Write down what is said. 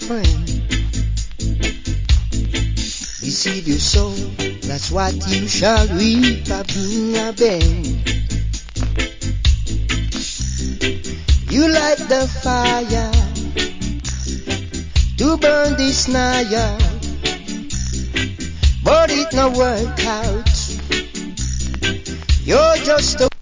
friend. Deceive your soul, that's what you shall reap by being a bend. You light the fire to burn this naya, but it no work out. You're just a